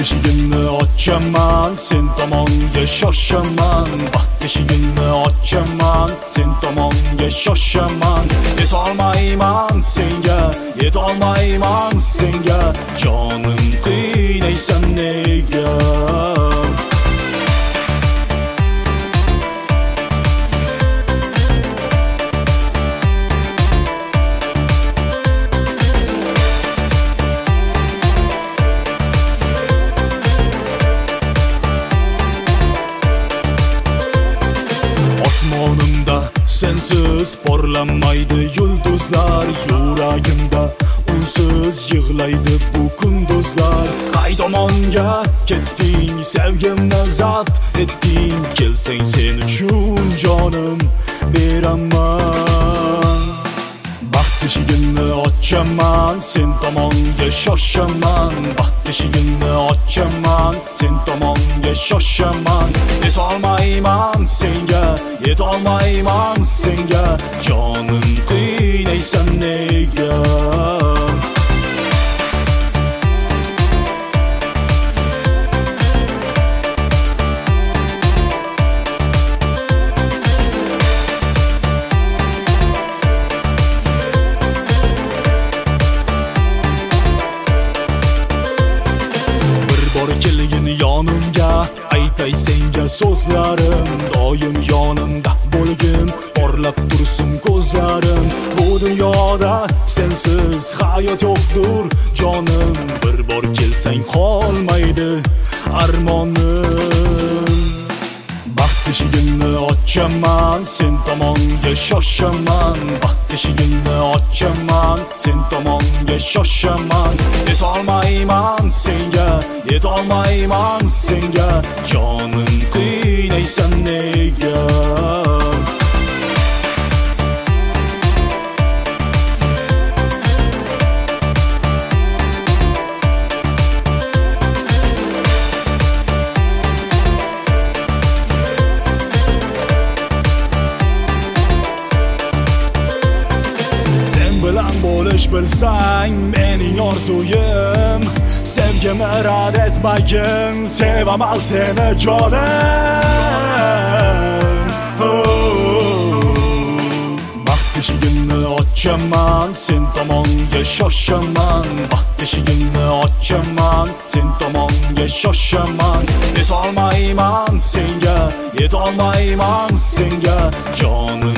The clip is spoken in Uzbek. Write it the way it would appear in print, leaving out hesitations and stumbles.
eshigimni ochaman, sen tomonga shoshaman. Baxt eshigimni ochaman, sen tomonga shoshaman. Yetolmayman senga, yetolmayman senga, jonim qiynaysan nega? Osmonimda sensiz porlamaydi yulduzlar, yuragimda unsiz yig'laydi bu kunduzlar. Qay tomonga ketding, sevgimni zabt etding, kelsang sen uchun jonim beraman. Baxt eshigimni ochaman, sen tomonga shoshaman. Baxt eshigimni ochaman, sen tomonga shoshaman. Yetolmayman senga, yetolmayman senga, jonim qiynaysan nega? Kelgin yonimga, aytay senga so'zlarim, doim yonimda bo'lgin, porlab tursin ko'zlarim. Bu dunyoda sensiz hayot yo'qdir jonim, bir bor kelsang qolmaydi armonim. Baxt eshigimni ochaman, sen tomonga shoshaman. Baxt eshigimni ochaman, sen tomonga shoshaman. Yetolmayman senga, yetolmayman senga, jonim qiynaysan nega? Bo'lish bilsang mening orzuyim, sevgimni rad etmagin, sevaman seni jonim. Baxt eshigimni ochaman, sen tomonga shoshaman. Baxt eshigimni ochaman, sen tomonga shoshaman. Yetolmayman senga, yetolmayman senga, jonim